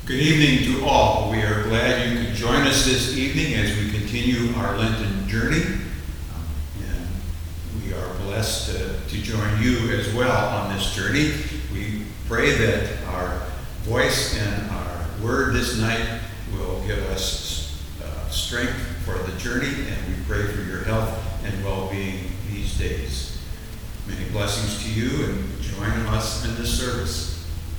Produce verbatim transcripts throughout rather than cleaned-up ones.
Good evening to all. We are glad you could join us this evening as we continue our Lenten journey. And we are blessed to, to join you as well on this journey. We pray that our voice and our word this night will give us uh, strength for the journey, and we pray for your health and well-being these days. Many blessings to you, and join us in this service.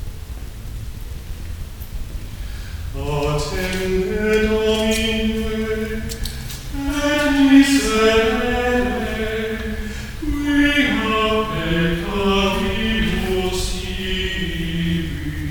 Attende Domine, et miserere, quia peccavimus ibi.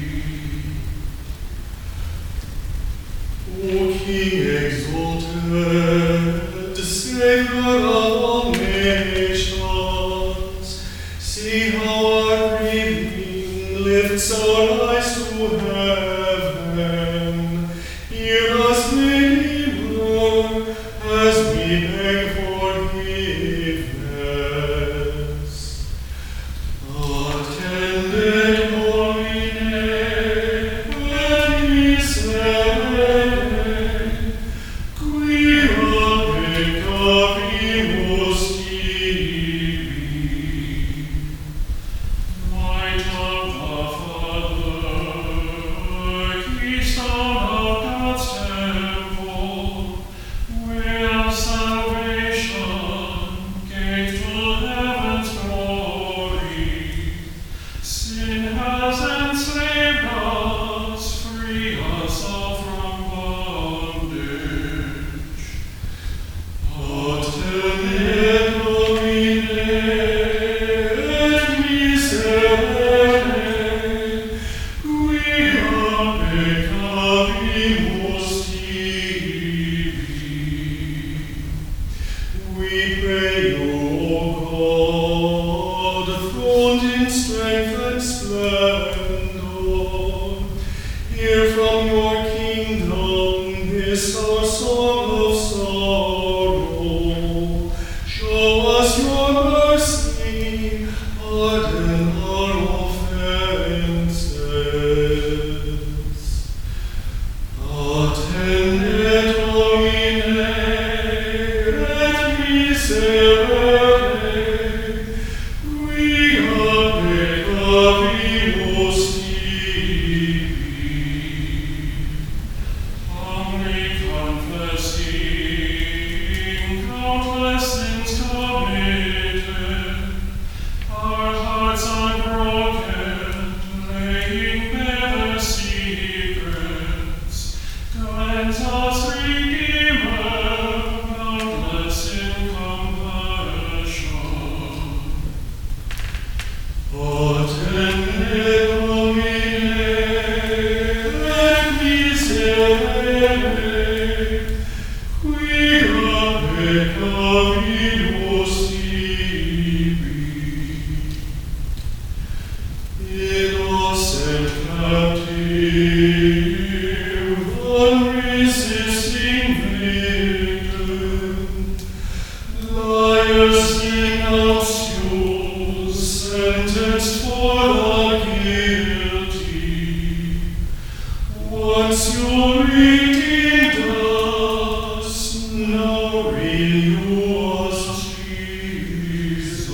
O King exalted, Savior of all nations, see how our breathing lifts our eyes to heaven. Hear us, Redeemer, as we beg forgiveness. Attende Domine, et miserere, quia peccavimus ibi. Light of the Father, keystone of God's temple, way of salvation, gate to heaven's glory. Sin has enslaved us, free us all from bondage. Attende Domine, et miserere, quia peccavimus ibi. We pray you, O God, throned in strength and splendor, hear from your kingdom this our song of sorrow. Show us your mercy, pardon our offenses. Attende Domine, et miserere, quia peccavimus ibi. Humbly confessing countless sins committed, our hearts unbroken, laying bare the secrets. Cleanse us, Redeemer, boundless in compassion. Attende Domine, et miserere, quia peccavimus ibi. Innocent captive, unresisting victim, liars denounced, sentenced for the guilty. Once you redeemed us, now renew us, Jesus.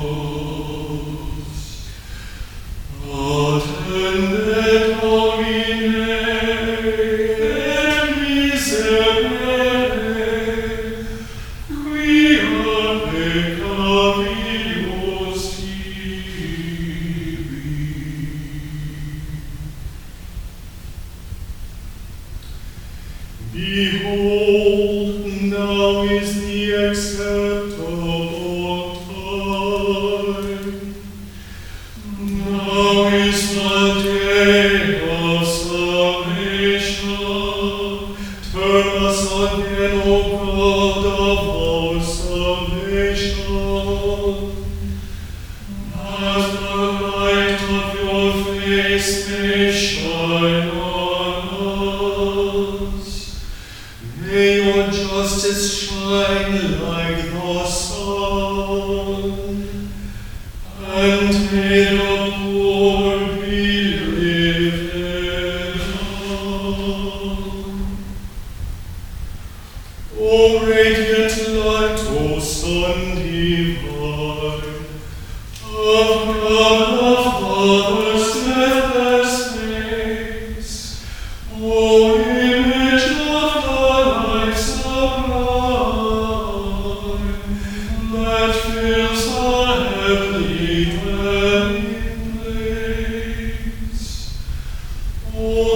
Attende Domine, et miserere, quia peccavimus ibi. Behold, now is the acceptable time. Now is the day of salvation. Turn us again, O God of our salvation. As the light of your face may shine on us, may your justice shine like the sun, and may the poor be lifted up.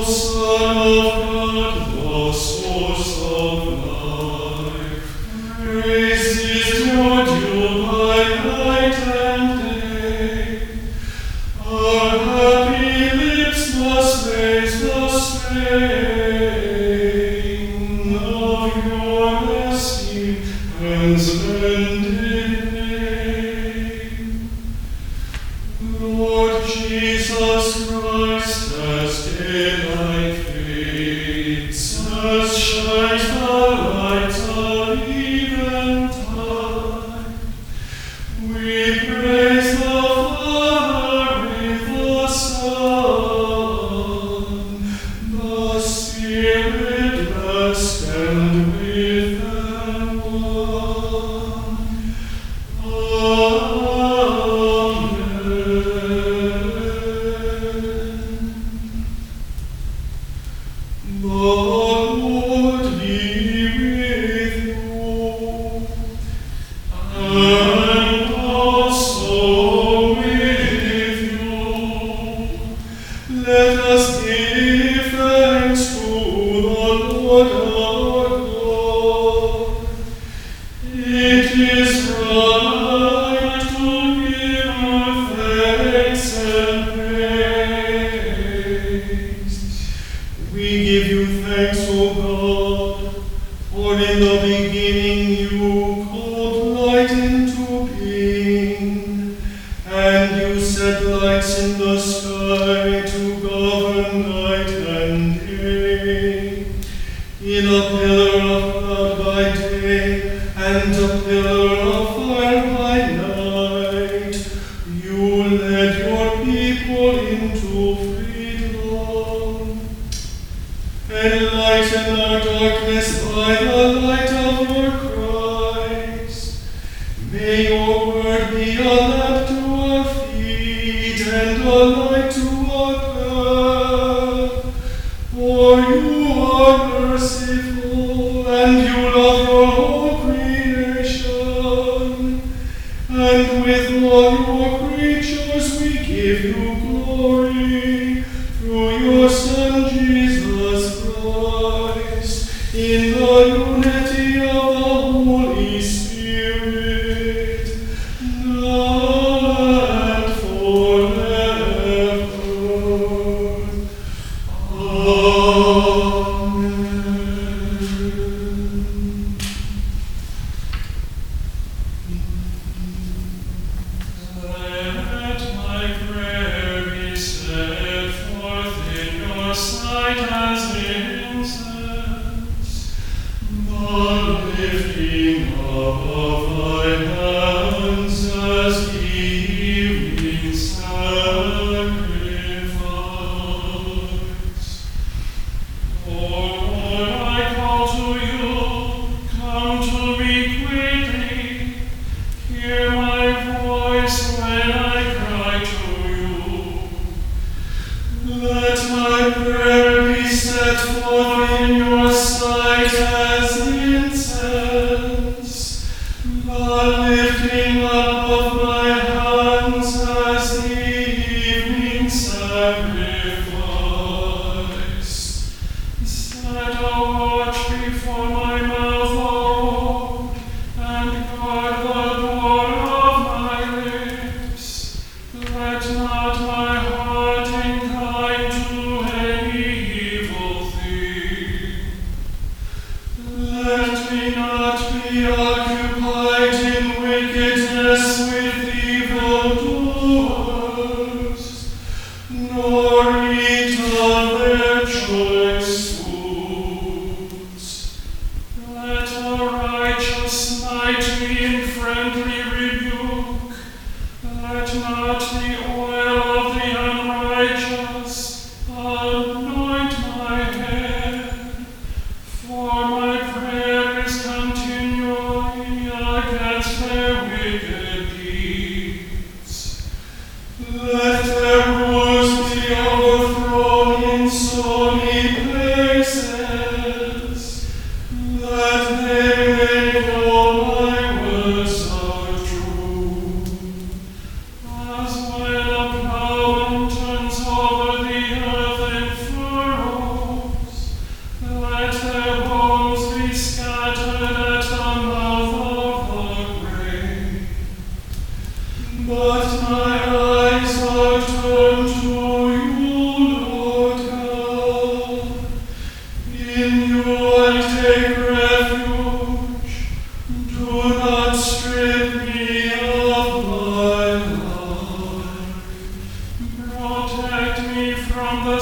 Nor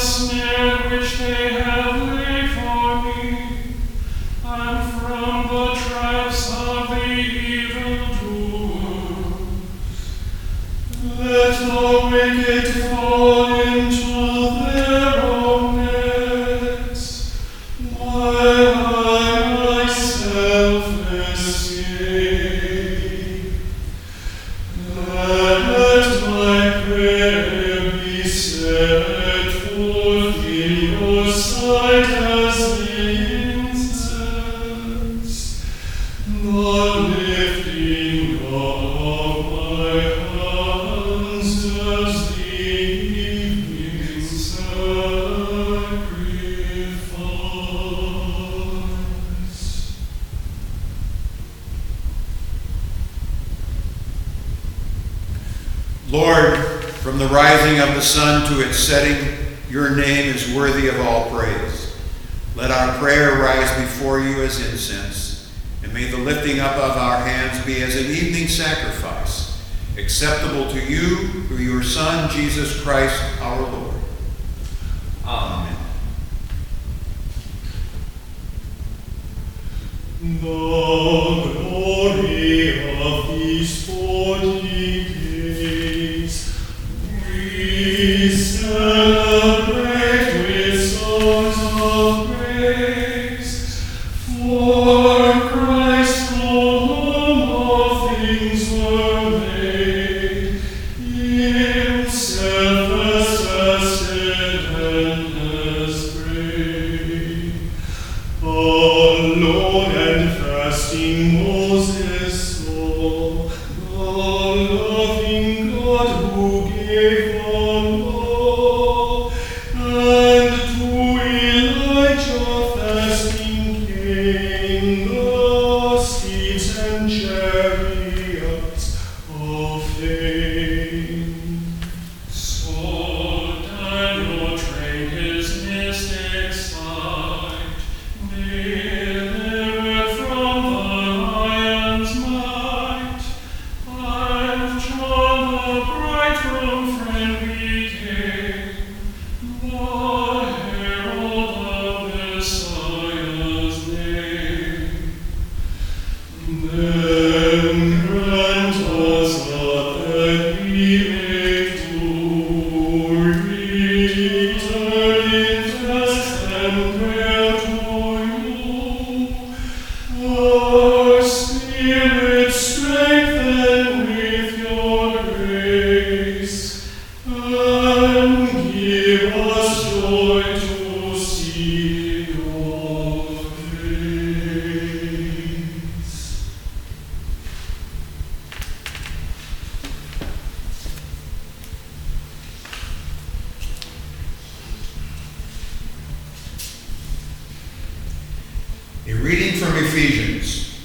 snare which they have laid for me, and from the traps of the evildoers. Let the wicked fall into their own nets, while I myself escape. Let my prayer be set forth in your sight as the incense, the lifting of my hands as the evening sacrifice. Lord, from the rising of the sun to its setting, your name is worthy of all praise. Let our prayer rise before you as incense, and may the lifting up of our hands be as an evening sacrifice, acceptable to you through your Son, Jesus Christ, our Lord. Amen. The glory of these forty days we celebrate with songs of praise, for Christ from whom all things were made, himself ascended and has prayed. Alone and fasting Moses saw the loving God who gave the law, and to Elijah fasting came the steeds and chariots of fame. So Daniel trained his mystic sight, delivered from the lion's might, and John the bridegroom friend became, the herald of Messiah's name. Then grant us that we may do return in fast and prayer to you, our spirits strengthened with your grace, and give us joy to see your face. A reading from Ephesians.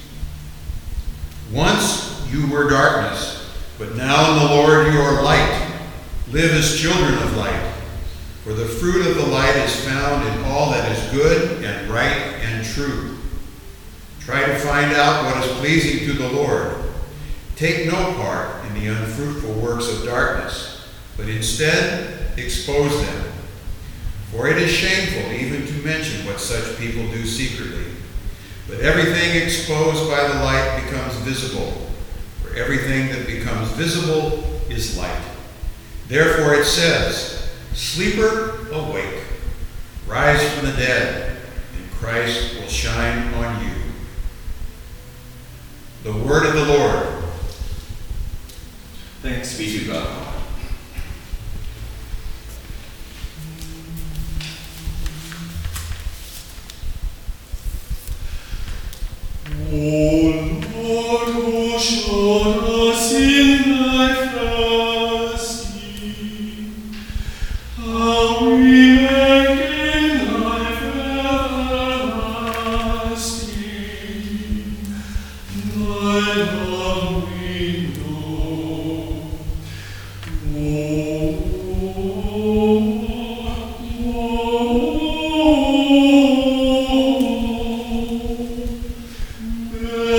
Once you were darkness, but now in the Lord you are light. Live as children of light. For the fruit of the light is found in all that is good and right and true. Try to find out what is pleasing to the Lord. Take no part in the unfruitful works of darkness, but instead expose them. For it is shameful even to mention what such people do secretly. But everything exposed by the light becomes visible, for everything that becomes visible is light. Therefore it says, Sleeper, awake, rise from the dead, and Christ will shine on you. The word of the Lord. Thanks be to God. O Lord, who showed us in thy fasting, how we may gain life everlasting, thy love we know. O Lord,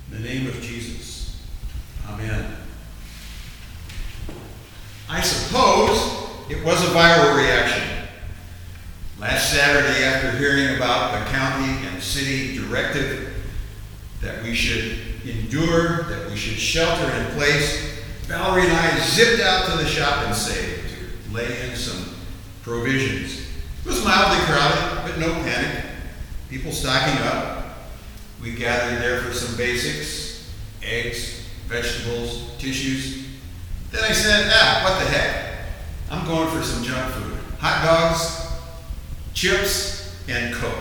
In the name of Jesus. Amen. I suppose it was a viral reaction. Last Saturday, after hearing about the county and city directive that we should endure, that we should shelter in place, Valerie and I zipped out to the shop and Save to lay in some provisions. It was mildly crowded, but no panic. People stocking up. We gathered there for some basics, eggs, vegetables, tissues. Then I said, ah, what the heck? I'm going for some junk food. Hot dogs, chips, and Coke.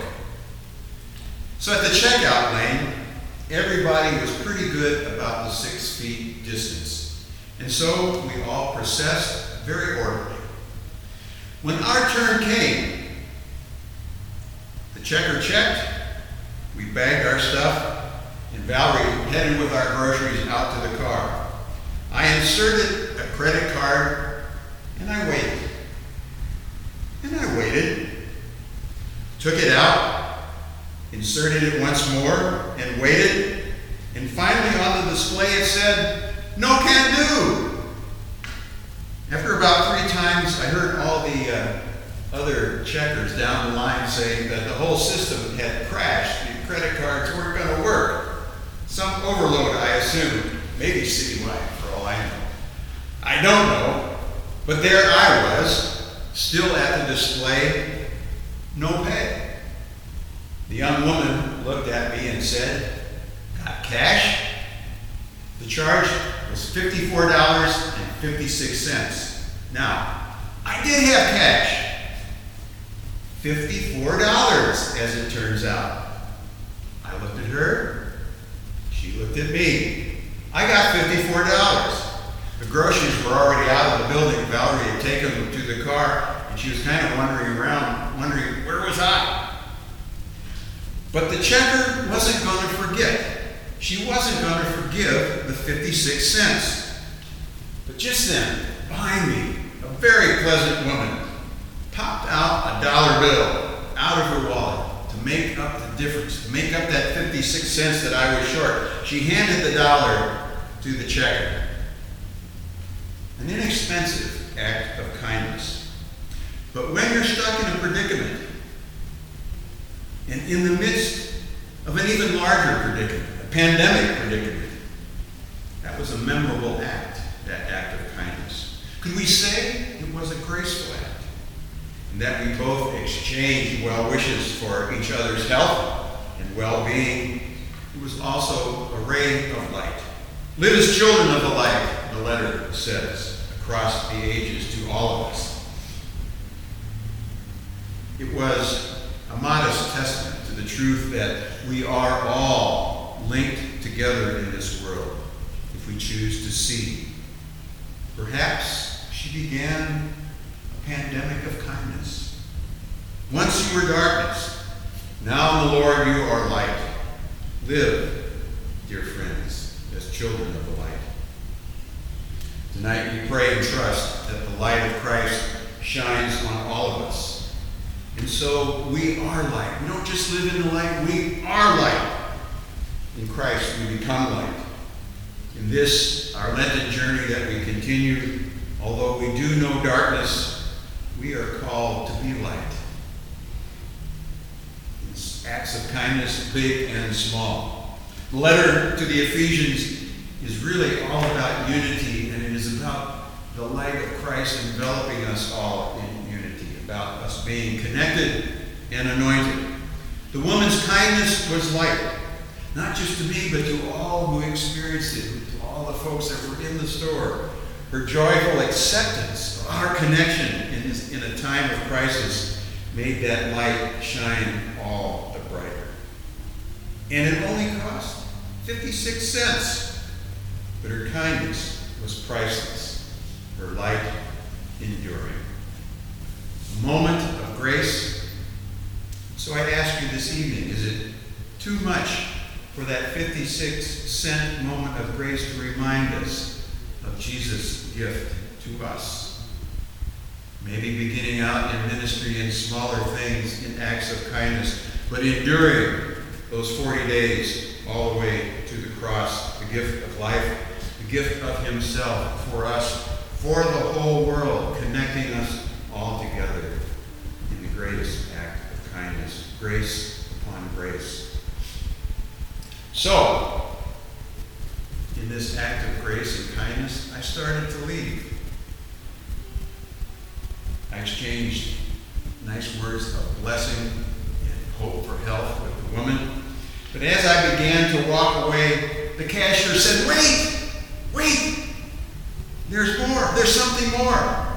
So at the checkout lane, everybody was pretty good about the six feet distance. And so we all processed very orderly. When our turn came, the checker checked, we bagged our stuff, and Valerie headed with our groceries out to the car. I inserted a credit card, and I waited. And I waited. Took it out, inserted it once more, and waited. And finally on the display it said, "No can do." After about three times, I heard all the uh, other checkers down the line saying that the whole system had crashed. The credit cards weren't going to work. Some overload, I assume, maybe citywide for all I know. I don't know, but there I was, still at the display, no pay. The young woman looked at me and said, "Got cash?" The charge was fifty-four dollars and fifty-six cents. Now, I did have cash. fifty-four dollars, as it turns out. I looked at her. She looked at me. I got fifty-four dollars. The groceries were already out of the building. Valerie had taken them to the car, and she was kind of wandering around, wondering, where was I? But the checker wasn't going to forget. She wasn't going to forgive the fifty-six cents. But just then, behind me, a very pleasant woman popped out a dollar bill out of her wallet to make up the difference, to make up that fifty-six cents that I was short. She handed the dollar to the checker. An inexpensive act of kindness. But when you're stuck in a predicament, and in the midst of an even larger predicament, a pandemic predicament, that was a memorable act, that act of kindness. Could we say it was a graceful act? And that we both exchanged well wishes for each other's health and well-being. It was also a ray of light. Live as children of the light, the letter says, across the ages to all of us. It was a modest testament to the truth that we are all linked together in this world if we choose to see. Perhaps she began a pandemic of kindness. Once you were darkness, now in the Lord you are light. Live, dear friends, as children of the light. Tonight we pray and trust that the light of Christ shines on all of us. And so we are light. We don't just live in the light, we are light. In Christ we become light. In this, our Lenten journey that we continue, although we do know darkness, we are called to be light. It's acts of kindness, big and small. The letter to the Ephesians is really all about unity, and it is about the light of Christ enveloping us all in unity, about us being connected and anointed. The woman's kindness was light, not just to me, but to all who experienced it, to all the folks that were in the store. Her joyful acceptance of our connection in, this, in a time of crisis made that light shine all the brighter. And it only cost fifty-six cents, but her kindness was priceless, her light enduring. A moment of grace. So I ask you this evening, is it too much for that fifty-six cent moment of grace to remind us of Jesus' gift to us? Maybe beginning out in ministry in smaller things, in acts of kindness, but enduring those forty days all the way to the cross gift of life, the gift of himself for us, for the whole world, connecting us all together in the greatest act of kindness, grace upon grace. So, in this act of grace and kindness, I started to leave. I exchanged nice words of blessing and hope for health with the woman. But as I began to walk away, the cashier said, "Wait! Wait! There's more. There's something more."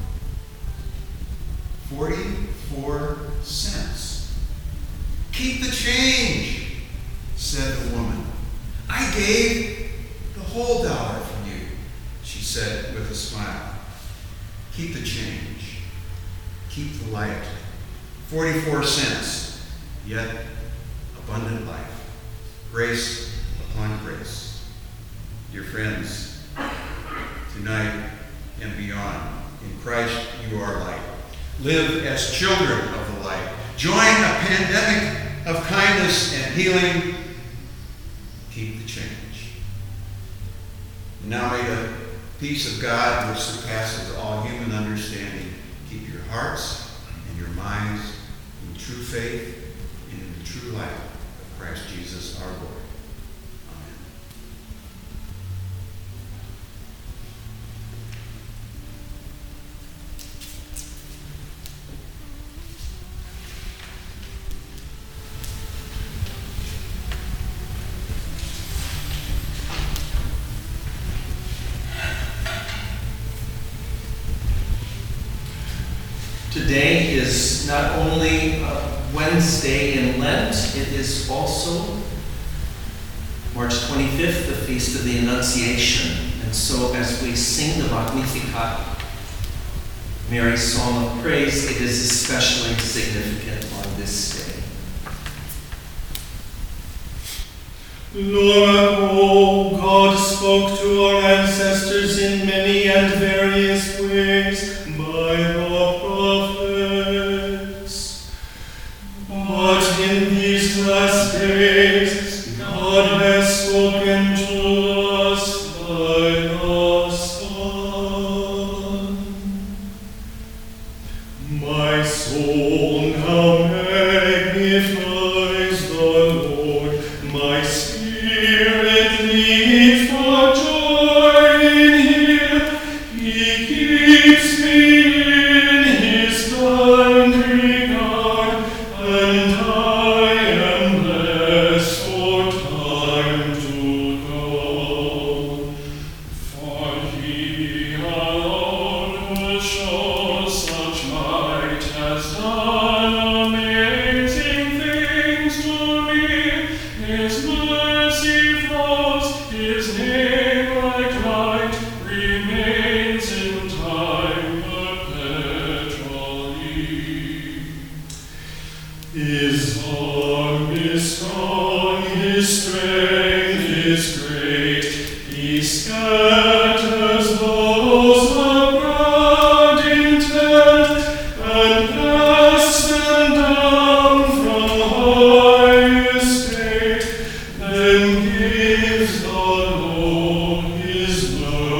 forty-four cents. "Keep the change," said the woman. "I gave the whole dollar for you," she said with a smile. Keep the change. Keep the light. forty-four cents, yet abundant life. Grace upon grace. Dear friends, tonight and beyond, in Christ you are light. Live as children of the light. Join a pandemic of kindness and healing. Keep the change. Now may the peace of God, which surpasses all human understanding, keep your hearts and your minds in true faith and in the true light of Christ Jesus our Lord. Amen. Today is not only uh, Wednesday in Lent, it is also March twenty-fifth, the Feast of the Annunciation. And so as we sing the Magnificat, Mary's Song of Praise, it is especially significant on this day. Long ago, God spoke to our ancestors in many and various ways by the prophets. But in these last days, God has spoken to us by the Son. My soul now magnifies the Lord. My spirit leaps for joy in him. He keeps me in his kind regard, and I am blessed for time to go. For he alone who shows such might has done amazing things to me. His mercy flows, his name like light remains in time perpetually. His arm is strong, his strength is great. He scatters those abroad intent and casts them down from high estate. Then gives the low his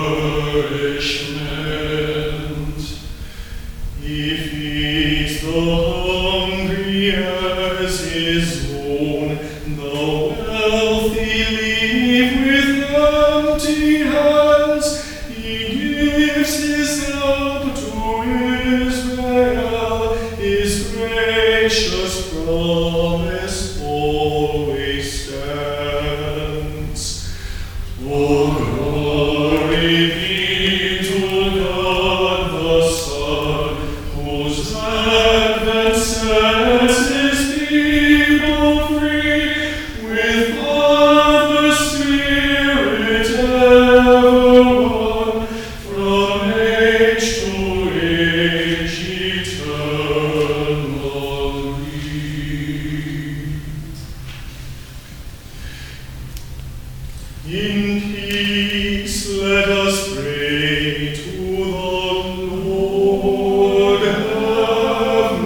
nourishment. He feeds the hungry as his own. The wealthy leave with empty hands. He gives his help to Israel. His gracious promise always stands. Oh, glory be to God the Son, whose advent sets his people free. With love the Spirit ever one, from age to age eternally. In peace let us pray to the Lord. Have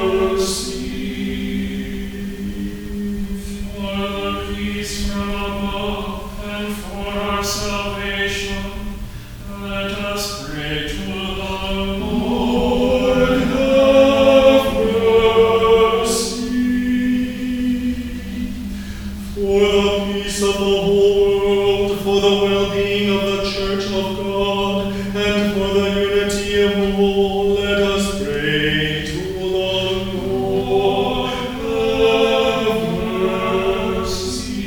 mercy. For the peace from above love and for our salvation, let us pray to the Lord. Have mercy. For the peace of the whole world, for the well-being of the Church of God, and for the unity of all, let us pray to the Lord. Have mercy.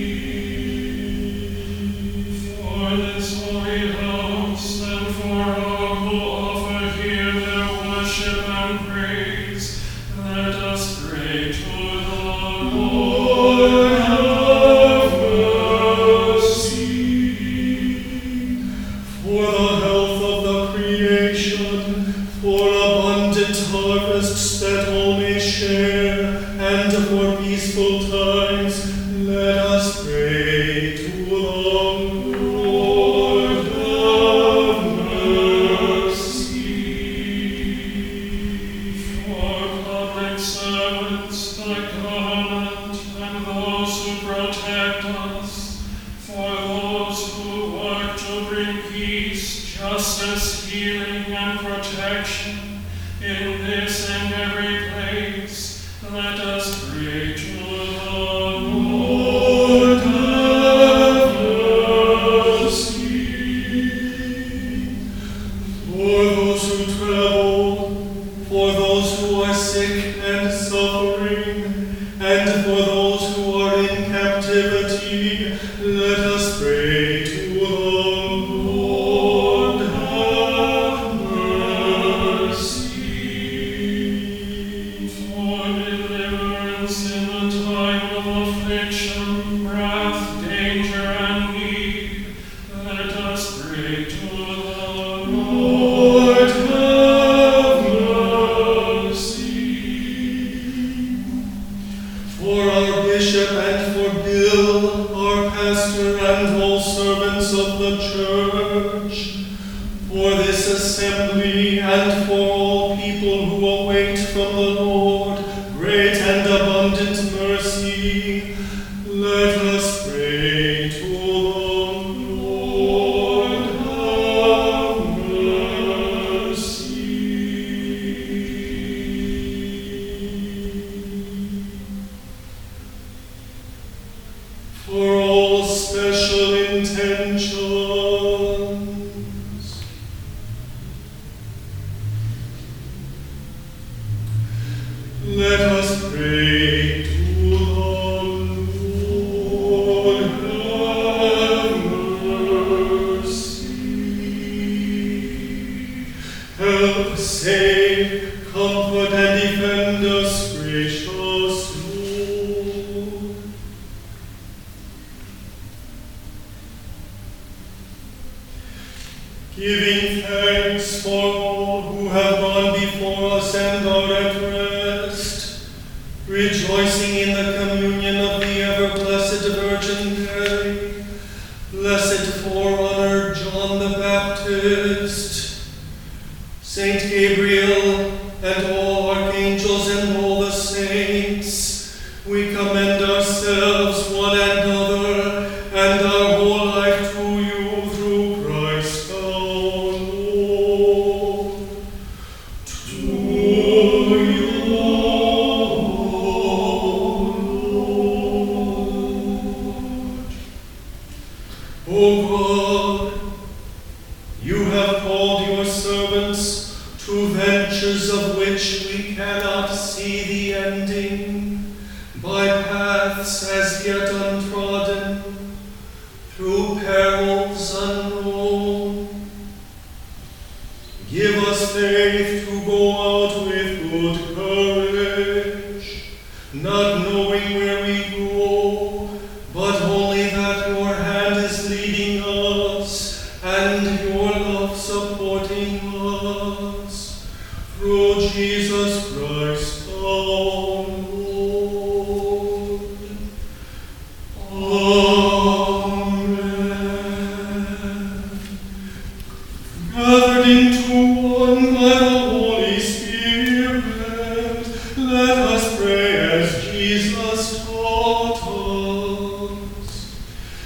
For this holy house, and for all who offer here their worship and praise, let us pray to the Lord. Have mercy. For the health of the creation, for abundant harvests that all may share, and for peaceful times, let us pray to the Lord. Have mercy. For public servants, the government, and those who protect us, for those who work to bring peace, justice, healing, and protection in this and every place, let us pray to the Lord. Have mercy. For those who travel, for those who are sick and suffering, and for those who are in captivity, let us pray to the Lord. Have mercy. For deliverance in the time of affliction, wrath, danger, and need, let us pray to the Lord. Have mercy. For our bishop and for Bill, our pastor, and all servants of the church, for this assembly, and for all people who await from the Lord great and abundant mercy, let us pray to the Lord. Have mercy. For all special intentions, let us pray to the Lord. Have mercy. Help, save, comfort, and defend us, gracious Lord. Giving thanks for all who have gone before us and are at rest, rejoicing in the communion of the ever-blessed Virgin Mary, blessed forerunner John the Baptist, Saint Gabriel, and all archangels and all the saints, we commend ourselves, one another, and our whole life to you through Christ our Lord. To you, Lord. O God, you have called your servants to ventures of which we cannot see the ending, by paths as yet untrodden, through perils unknown. Give us faith to go out with good courage, not knowing where we go, but only that your hand is leading us, and your love supporting us, through Jesus Christ our Lord. Amen. Gathered into one by the Holy Spirit, let us pray as Jesus taught us.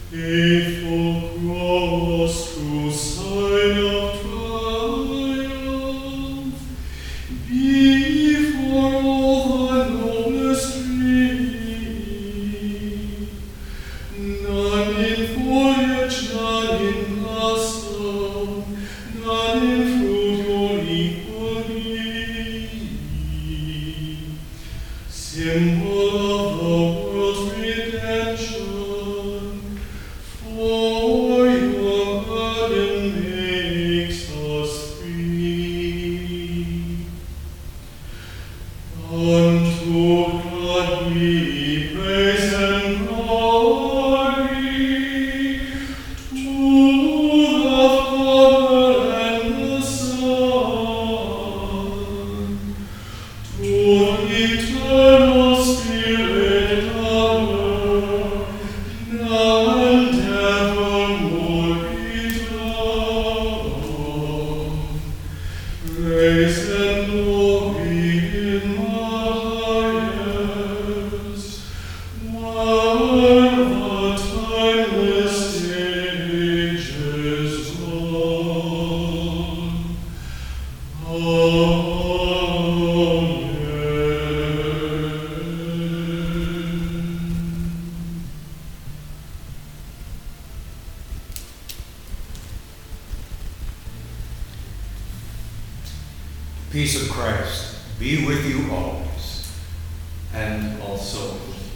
faithful cross, true sign of triumph, before all the noblest tree, none in foliage, none in blossom, none in fruit your equal be. Symbol of the world's redemption, for your burden makes us free. Unto God be praise and glory, to the Father and the Son, to the eternal Spirit our now and evermore be done. Praise and glory in the highest, while the timeless ages run. Amen. Peace of Christ be with you always. And also with